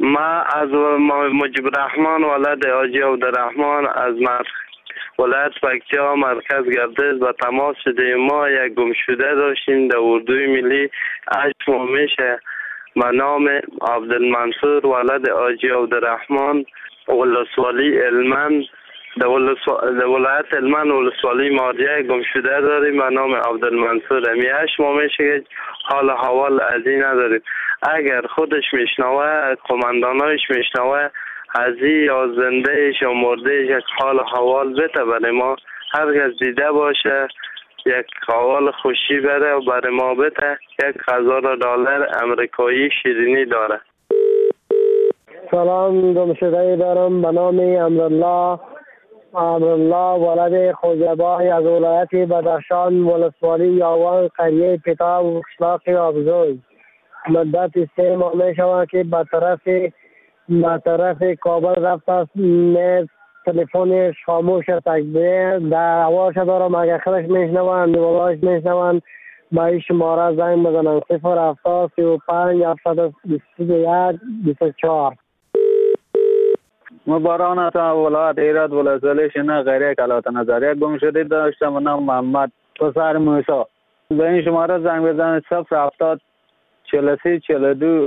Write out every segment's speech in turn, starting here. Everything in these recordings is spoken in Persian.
ما از مجیب الرحمن ولد حاجی عبدالرحمن از ولایت پکتیا مرکز گردش با تماس شده. ما یک گمشده داشتیم در اردوی ملی 8 ماه میشه به نام عبدالمنصور ولد حاجی عبدالرحمن ولسوالی علمند در ولایت علمند ولسوالی مارجه گمشده داریم به نام عبدالمنصور. همی 8 ماه میشه که حال حوال از این نداریم. اگر خودش میشنوه قماندانایش میشنوه ازی یا زنده ایش یا مرده ایش یک حال حوال بده برای ما، هر کس دیده باشه یک حوال خوشی بده و برای ما بده. $1,000 امریکایی شیرینی داره. سلام، گمشده دارم به نام امرالله ولد خوجبای از ولایت بدخشان ولسوالی یاوان قریه پتا و قشلاق آبزوی. مدت 3 ماه می شود که به طرف کابل رفت است. تلفنش خاموش است. در حواش دارم اگر خودش میشنوند دیوالاش میشنوند با این شماره زنگ بزنن 070 35 721 24. مباران تا ولایت ایراد ولسوالی شنا غیره کلات نظریه گم شده داشتم و نام محمد پسر موسی. به این شماره زنگ بزنید 070 43 42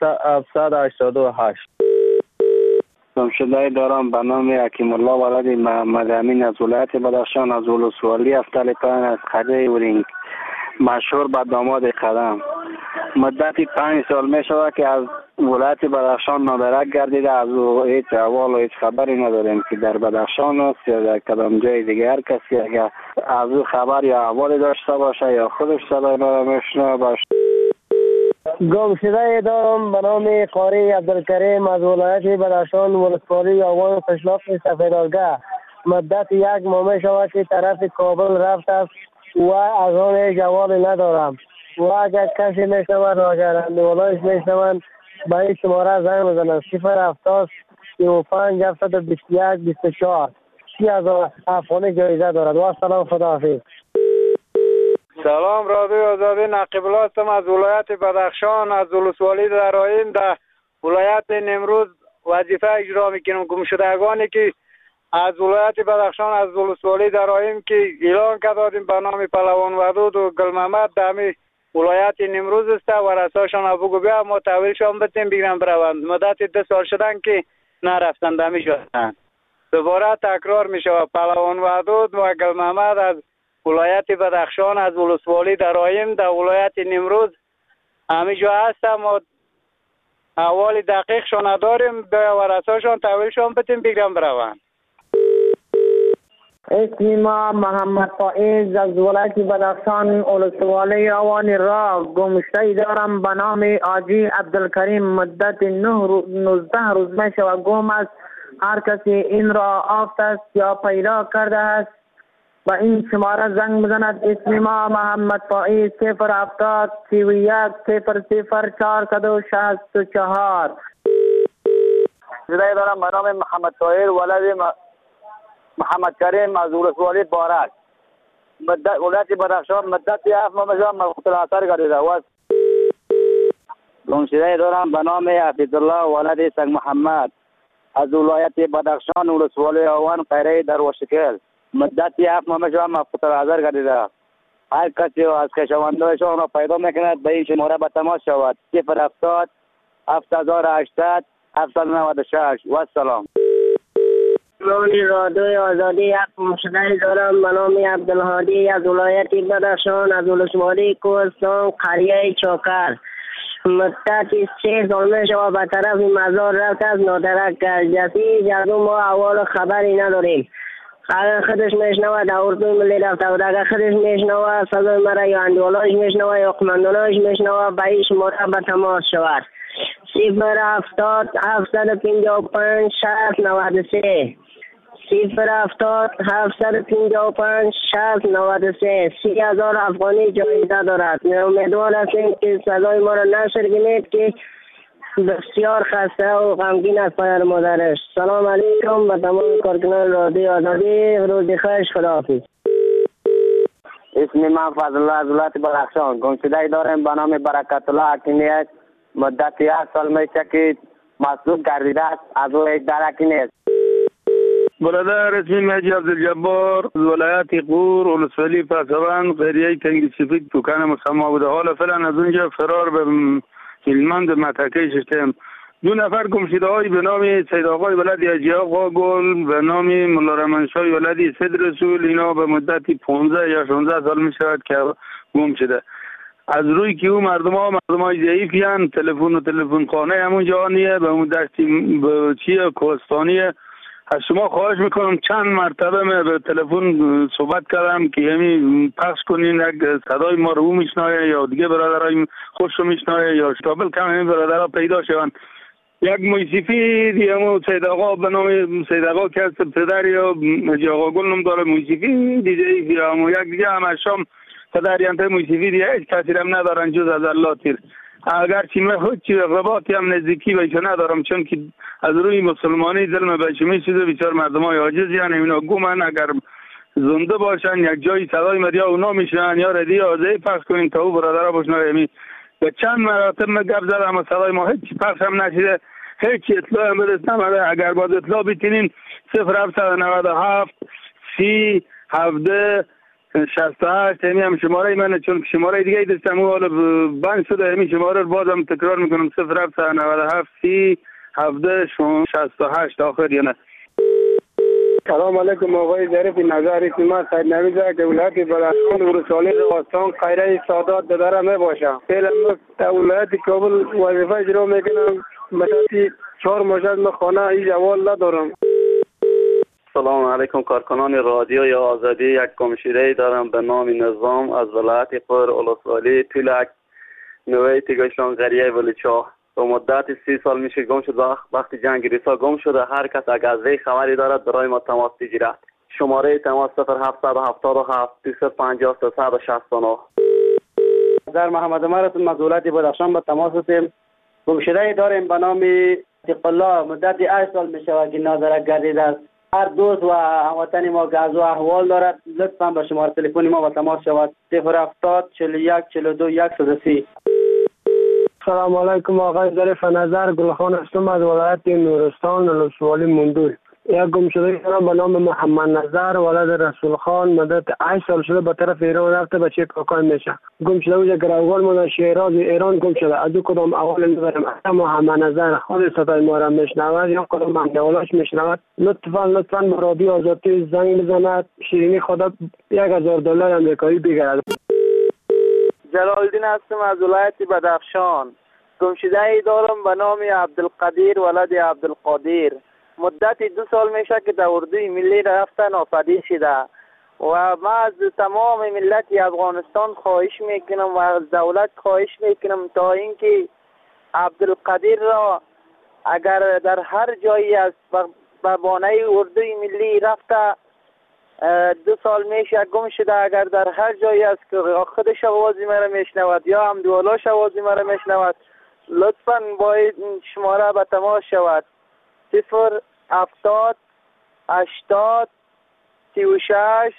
788. گمشده دارم به نام حکیم الله ولد محمد امین از ولایت بدخشان از ولسوالی افتال پایین از قریه ورینگ مشهور به داماد قدم. مدت 5 سال می شود که از ولایت بدخشان نادرک گردیده. از او هیچ احوال و هیچ خبری نداریم که در بدخشان است یا در کدام جای دیگه. هر کسی اگر از او خبر یا احوالی داشته باشه یا خودش صدای ما را میشنوه باشه. گمشده دارم به نام قاری عبدالکریم از ولایت بدخشان ولسوالی یاوان قشلاق سفیدارگه. مدت 1 ماه می شود که طرف کابل رفت است و از آن هیچ احوالی ندارم. و اگر کسی میشنود و اگر اندوالایش میشنوند به این شماره زنگ بزنند 070 35 721 24. 30,000 افغانی جایزه دارد. و سلام، خداحافظ. سلام، رادیو آزادی نقیب الله هستم از ولایت بدخشان از ولسوالی درایم در ولایت نمروز وظیفه اجرا میکنم. گمشدگانی که از ولایت بدخشان از ولسوالی درایم که اعلان کردیم به نام پهلوان ودود و گل محمد در ولایت نمروز است و رساشان ابو بیا ما تحویلشان بتیم بگیرن بروند. مدت 2 سال شدن که نرفتن دمی شدن. دوباره تکرار میشه. پهلوان ودود و گل محمد از ولایت بدخشان از ولسوالی درایم در ولایت نمروز همیجا هستم و احوال دقیق شان نداریم. به ورثه‌شان تحویلشان بتیم بگیرن بروند. اسم ما محمد فائز از ولایت بدخشان ولسوالی آوان را گمشته دارم به نام حاجی عبدالکریم. مدت 19 روز می شود گم است. هر کسی این را یافته است یا پیدا کرده است با این شماره زنگ بزند. اسم ما محمد فائز 070 31 00 464. زنده دارم به نام محمد طاهر ولد محمد کریم از ولسوالی بارک ولایت بدخشان. مدت 7 ماه میشه مقتول اثر گردیده و گمشده دارم به نام حفیظالله ولد سنگ محمد از ولایت بدخشان ولسوالی آوان قریه در وشکل. مدت 7 ماه میشه مقتول اثر گردیده. هر کسی از کشاورزان را پیدا میکند به این شماره به تماس شود 070 7080 796. و سلام. من رادیو آزادی یک گمشده دارم به نام عبدالهادی از ولایت بدخشان از ولسوالی کوهستان قریه چوکر. مدت 3 سال می شود به طرف مزار رفت از نادرک جسی از اون ما اول خبری نداریم. اگر خودش میشنوه در اردوی ملی رفته و اگر خودش میشنوه صدای مرا یا اندوالایش میشنوه یا قماندانایش میشنوه به این شماره به تماس شود 070 755 6093 070 755 6093. 30,000 افغانی جایزه دارد. امیدوار هستیم که صدای ما را نشر کنید که بسیار خسته و غمگین است پدر مادرش. سلام علیکم و تمام کارکنان رادیو آزادی. روز خوش، خداحافظ. اسم من فضل الله از ولایت بدخشان. گمشده دارم به نام برکت الله حکیمیت. مدت 1 سال میشه که مسدود گردیده است. از او هیچ درکی نیست. برادر اسمی مهدی عبدالجبار از ولایت غور ولسوالی پسوند قریه تنگی سفید دکان مسما بوده. حالا فعلا از اونجا فرار به هلمند متکه شدم. 2 نفر گمشده های به نام سید آقای ولد حاجی آقا گل، به نام ملا رحمنشاه ولد سید رسول، اینا به مدت 15 یا 16 سال می شود که گم شده. از روی که او مردم های ضعیفی هستند، تلفن خانه همون جانیه به مدت چیه کوهستانیه. از شما خواهش میکنم چند مرتبه من به تلفن صحبت کردم که همین پخش کنین، یک صدای ما رو میشنوه یا دیگه برادرای خوش رو میشنوه یا شتابل کم همین برادرها پیدا شوند. یک موسیقی دیگه همون سید آقا به نام سید آقا که از پدر یا حاجی آقا گل نام داره، موسیقی دیگه همون یک دیگه هم شام پدر یانته موسیقی دیگه هیچ کسی هم ندارن جز از الله تیر. اگر چی من هیچ رباطی هم نزدیکی بهش ندارم، چون که از روی مسلمانی ظلم بهش میشده. بیچار مردمای عاجز یعنی اینا گومن، اگر زنده باشن یک جایی صدای مریا اونا میشنن یا ردی آزه پخش کنین تا او برادرها بشنوه. به چند مراتب من گپ زدم و صدای ما هیچ پخش هم نشده، هیچ اطلاع هم بدست نمده. اگر باید اطلاع بتینین 0797 30 17 68 همین هم شماره منه، چون شماره دیگه دستم حالا بند شده. همین شماره رو بازم تکرار میکنم 0797 30 17 68 آخر یا نه. سلام علیکم آقای ظریف نظر اسم سید نویزه که ولایت بدخشان ولسوالی روستان خیره سادات داره میباشم. فعلا در ولایت کابل وظیفه اجرا میکنم. مدتی 4 ماه من خانه هیچ احوال ندارم. سلام علیکم کارکنان رادیوی آزادی. یک گمشده دارم به نام نظام از ولایت غور ولسوالی تلک نوعی تیگشان قریه ولیچاه. به مدت 30 سال میشه گم شد. وقتی جنگ ریسا گم شده. هر کس اگر از خبری دارد برای ما تماس بگیرد. شماره تماس 0777 250 369. در محمد مرتون از ولایت بدخشان به تماس هستیم. گمشده داریم به نام عتیق الله. مدت 8 سال میشه که نادرک گردیده است. هر دوست و هموطن ما که از او احوال دارد لطفا به شماره تلفن ما به تماس شود. 070 41 42 130. سلام علیکم آقای ظریف نظر گلخان هستم از ولایت نورستان ولسوالی مندول. یک گمشده دارم به نام محمد نظر ولد رسول خان. مدت 8 سال شده به طرف ایران رفته، بچه کاکای میشه. گمشده بود گروگان مده شیراز ایران گم شده. از او کدام اول ندارم. محمد نظر خود صدای ما را میشنود یا کدام اندولاش میشنود، لطفا به رادیو آزادی زنگ بزند. شیرینی خدا $1000 امریکایی بگیرد. جلالدین هستم از ولایت بدخشان. گمشده ای دارم به نام عبدالقدیر ولد عبدالقادر. مدت 2 سال میشه که در اردوی ملی رفته ناپدید شده و ما از تمام ملت افغانستان خواهش میکنم و از دولت خواهش میکنم تا اینکه عبدالقدیر را اگر در هر جایی از بانه اردوی ملی رفته 2 سال میشه گم شده، اگر در هر جایی است که خودش آوازی مرا میشنود یا هم دولاش آوازی مرا میشنود لطفا باید شماره به تماس شود. 070 80 36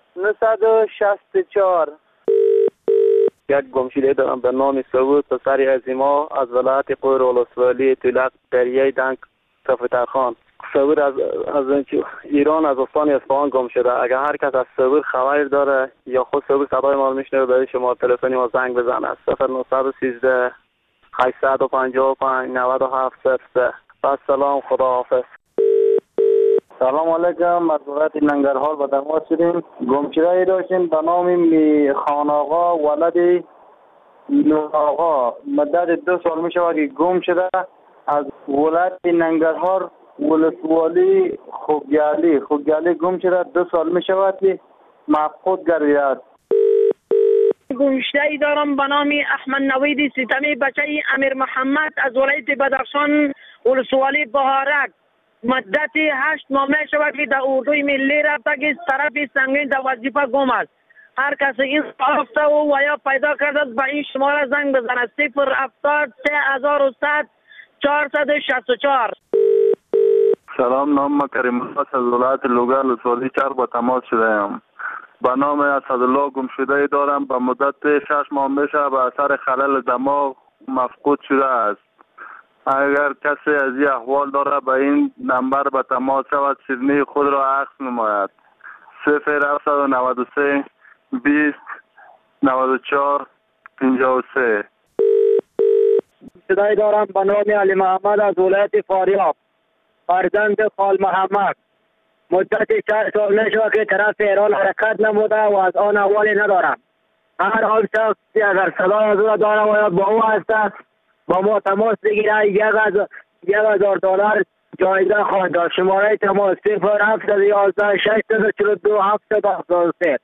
964. یک گمشده دارم به نام سعود پسر عظیما از ولایت غور ولسوالی تلک قریه دنگ صفترخان. سعود از ایران از استان اصفهان گم شده. اگر هر کس از سعود خبر داره یا خود سعود صدای ما رو میشنوه برای شما تلفنی ما زنگ بزنه 0913 855 9703. سلام، خداحافظ. سلام علیکم از ولایت ننگرهار به تماس شدیم. گمشده ای داشتیم به نام میخان آقا ولد نور آقا. مدت 2 سال می شود که گم شده. از ولایت ننگرهار ولسوالی خوگیالی گم شده. 2 سال می شود که مفقود گردیده. گمشده ای دارم به نام احمد نوید ستمی بچه امیر محمد از ولایت بدخشان ولسوالی بهارک. مدت 8 ماه می شود که در اردوی ملی رفته که طرف سنگین در وظیفه گم است. هر کسی این رفته و یا پیدا کرده به این شماره زنگ بزنه 070 3100 464. سلام، نام ما کریم الله از ولایت لوگر ولسوالی 4 با تماس شده ام. به نام اسدالله گمشده دارم. به مدت 6 ماه میشه به اثر خلل دماغ مفقود شده است. اگر کسی از این احوال داره به این نمبر به تماس شود، سیدنی خود را عکس نماید. 0793 20 94 53. صدای دارم به نام علی محمد از ولایت فاریاب، فرزند خال محمد. مدت 4 سال نشد که طرف ایران حرکت نموده و از آن احوالی ندارم. هر آن شخصی اگر صدای از او داره و یا با او هست با ما تماس بگیره. $1,000 جایزه خواهد داشت. شماره تماس 0711 642 773.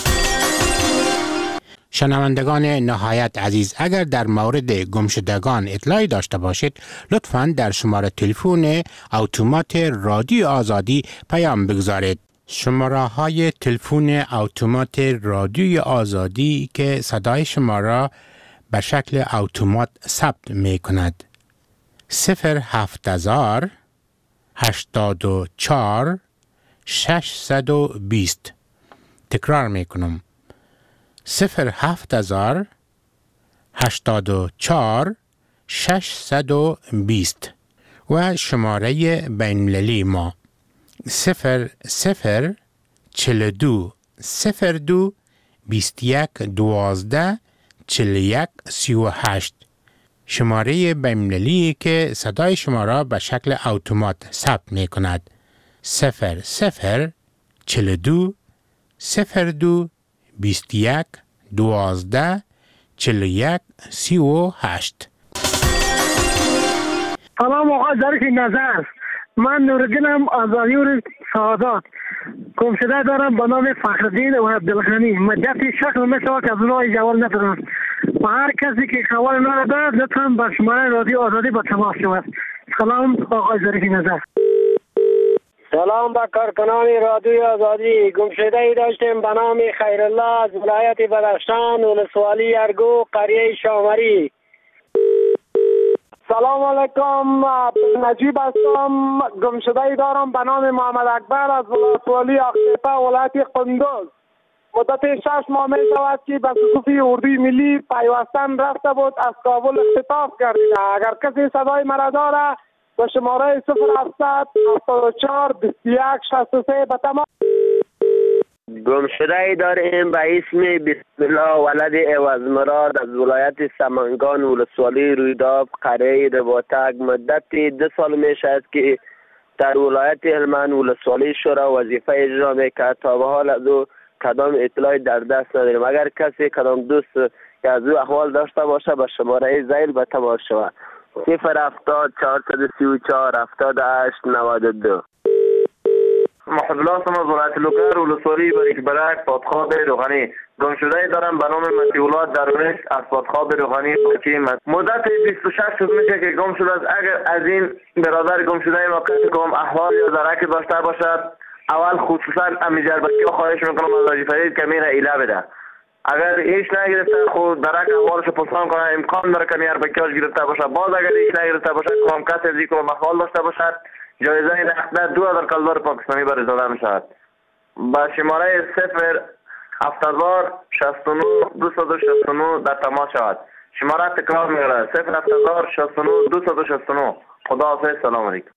شنوندگان نهایت عزیز، اگر در مورد گمشدگان اطلاعی داشته باشید لطفاً در شماره تلفن اتومات رادیو آزادی پیام بگذارید. شماره های تلفن اتومات رادیو آزادی که صدای شما را به شکل اتومات ثبت می کند: 07000 84 620. تکرار می کنم: 07000 84 620 و شماره بین‌المللی ما 0042 02 21 12 41 38. شماره بین‌المللی که صدای شما را به شکل اتومات ثبت می کند: 0042 02 21 12 41 38. سلام آقا ظریف نظر، من نورالدینم از آیور سعادات. گمشده دارم به نام فخرالدین و عبدالغنی. مدت شکل میشود که از اونها جواب ندارم و هر کسی که خبر ندارد لطفا به شماره رادیو آزادی با تماس شود. سلام آقا ظریف نظر. سلام به کارکنان رادیو آزادی. گمشده ای داشتیم به نام خیرالله از ولایت بدخشان، ولسوالی ارگو، قریه شامری. سلام علیکم، نجیب هستم. گمشده ای دارم به نام محمد اکبر از ولسوالی اقشیپه، ولایت قندوز. مدت 6 ماه می شود که به صفوفی اردوی ملی پیوستن رفته بود، از کابل اختطاف گردیده. اگر کسی صدای مرا داره به شماره 0700 74 21 63 به تمام. گمشده ای داریم به اسم بسم الله ولد عوض مراد از ولایت سمنگان، ولسوالی رویداد، قریه رباطک. مدت 2 سال می شود که در ولایت هلمند ولسوالی شورا وظیفه اجرا میکرد. تا به حال از او کدام اطلاعی در دست نداریم. اگر کسی کدام دوست که از او احوال داشته باشه به شماره زیل به تماس شود: 070 434 78 92. محب الله از ولایت لوگر، ولسوالی بریکبرک، پادخواب روغنی. گمشده ای دارم به نام مطیولات درونش از پادخواب روغنی باکی. مدت 26 روز میشه که گم شده است. اگر از این برادر گمشده ما کسی که احوال یا درکی داشته باشد، اول خصوصا امیجر بکی خواهش میکنم از حاجی فرید که میره ایله بده. اگر هیچ نگرفته خود درک احوالش پرسان کنه، امکان داره که میار بکیاش گرفته باشه. باز اگر هیچ نگرفته باشه کم کسی از این احوال داشته باشد، جایزه نقد $2000 پاکستانی برای داده می شود. با شماره 07000 69 269 در تماس شود. شماره تکرار می گرد: 07000 69 269. خدا حافظ. سلام علیکم.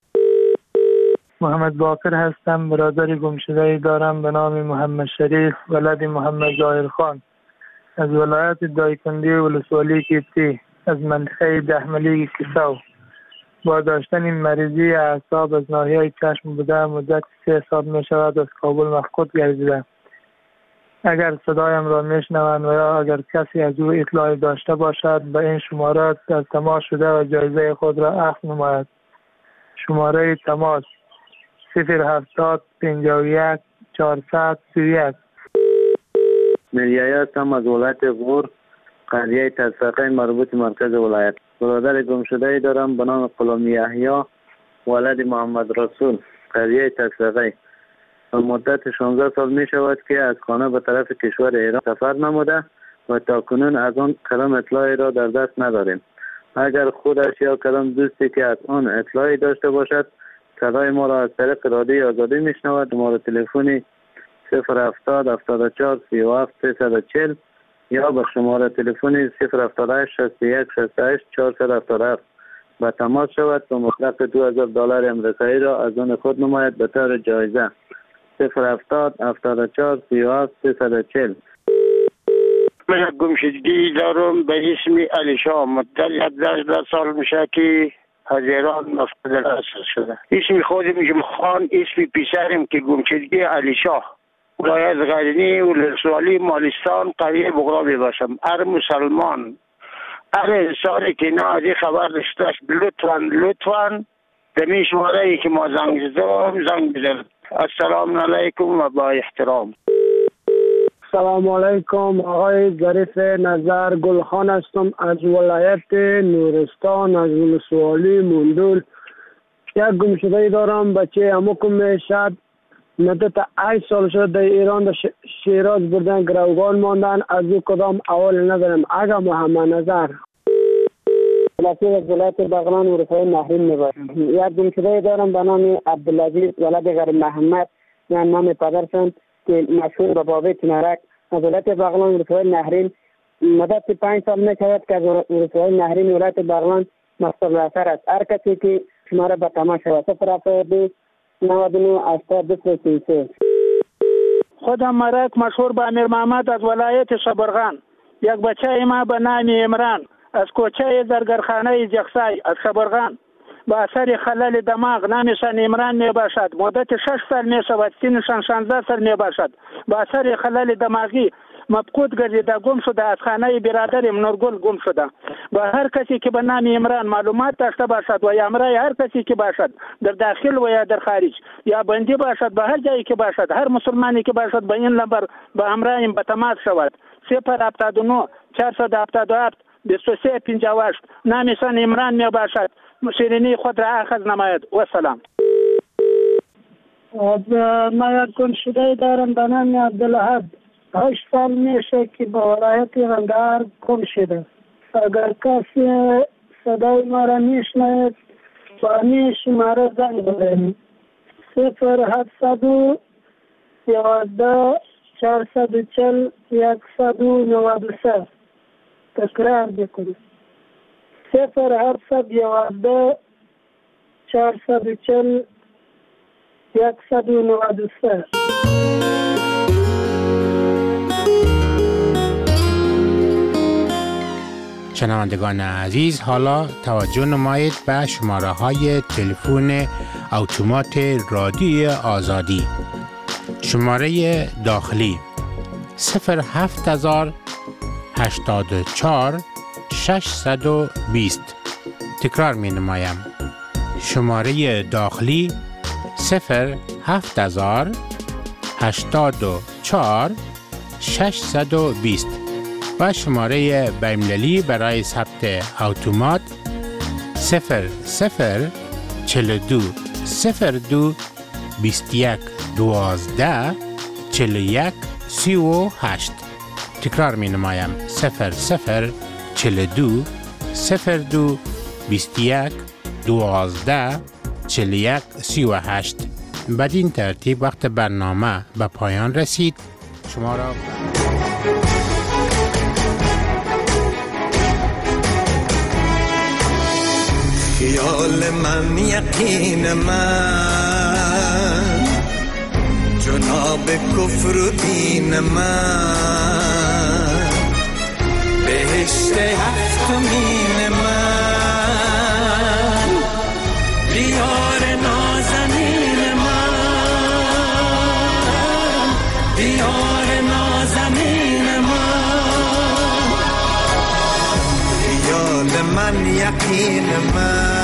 محمد باقر هستم، برادر گمشده دارم به نام محمد شریف ولد محمد ظاهر خان از ولایت دایکنی ولسوالی کیفتی از منطقه دهملی کسو. با داشتن این مریضی اعصاب از ناحیه چشم بوده مدت 3 سال می شود از کابل مفقود گردیده. اگر صدایم را میشنوند و یا اگر کسی از او اطلاعی داشته باشد به این شماره از تماس شده و جایزه خود را اخذ نماید. شماره تماس 070 51 431. میریایی هستم از ولایت غور، قریه تسقه مربوط مرکز ولایت. برادر گمشده دارم به نام غلام یحیی ولد محمد رسول، قریه تسقه. مدت 16 سال می شود که از خانه به طرف کشور ایران سفر نموده و تاکنون از آن کدام اطلاعی را در دست نداریم. اگر خودش یا کدام دوستی که از آن اطلاعی داشته باشد صدای ما را از طریق رادیو آزادی میشنود، شماره تلفنی 070 74 37 340 یا به شماره تلفنی 078 61 68 477. به تماس شود و مبلغ $2000 امریکایی را از آن خود نماید به طور جایزه. 070 74 37 340. من گمشدگی دارم به اسم علی شاه. مدت 18 سال میشه که از ایران مفقود الاساس شده. اسم خودم جمخان، اسم پیسرم که گمشدگی علی شاه، ولایت غربی ولسوالی مالستان قریه بغرا باشم. هر مسلمان هر انسانی که نادی خبر داشته لطفاً دمی شماره که ما زنگ بزنید. السلام علیکم و با احترام. سلام علیکم، آقای ظریف نظر گلخان هستم از ولایت نورستان، از ولسوالی مندول. یک گمشده دارم، بچه اموکم میشد. مدت 8 سال شده در ایران در شیراز بردن، گروگان ماندن. از او کدام اول ندارم. اگر محمد نظر ولایت بغلان و رفای نهرین میباشم. یک گمشده دارم به نام عبدالعزیز ولد غیر محمد، یعنی نام پدرشان که مشهور به بابه تنرک، از ولایت بغلان و رفای نهرین. مدت 5 سال میشود که از رفای نهرین ولایت بغلان مقصد اثر است. هر کسی که شماره به تماس شود 072 99 82 خودم مرک مشهور به امیر محمد از ولایت شبرغان. یک بچه ما به نام عمران از کوچه زرگرخانه جخسای از شبرغان با اثر خلل دماغ، نامشان عمران می باشد. مدت 6 سال می شود، سنشان 16 سال می باشد. با اثر خلل دماغی مفقود گردیده، گم شده. از خانه برادرم نورگل گم شده. با هر کسی که به نام عمران معلومات داشته باشد و یا امرای هر کسی که باشد در داخل و یا در خارج یا بندی باشد، به هر جایی که باشد، هر مسلمانی که باشد به این نمبر به امرایم به تماس شود. 079 477 2358. نامشان عمران می باشد. شیرینی خود را اخذ نماید. و سلام. من یک گمشده دارم به نام عبدالحد. 8 سال میشه که به ولایت غندهار گم شده. اگر کسی صدای ما را میشنوید با همین شماره زنگ بزنید. 0700 11 440 193. تکرار بکنید. 0700 11 440 193. شنوندگان عزیز، حالا توجه نمایید به شماره های تلفن اتومات رادیوی آزادی. شماره داخلی 07000 84 620. تکرار می نمایم. شماره داخلی 07000 84 620 و شماره بین‌المللی برای ثبت اتومات 0042 02 21 12 41 38. تکرار می نمایم. 0042 02 21 12 41 38. بدین ترتیب وقت برنامه به پایان رسید. شما را خیال من، یقین من، جناب کفر و دین من، بهشت هفتمین من، دیار نازنین من، دیار نازنین من، خیال من، یقین من،